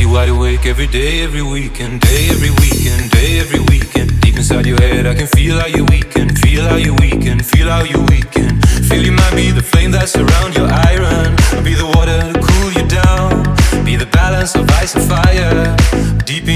wide awake every day, every weekend, day every weekend, day every weekend. Deep inside your head, I can feel how you weaken, feel how you weaken, feel how you weaken. Feel you might be the flame that surrounds your iron, I'll be the water to cool you down, be the balance of ice and fire. Deep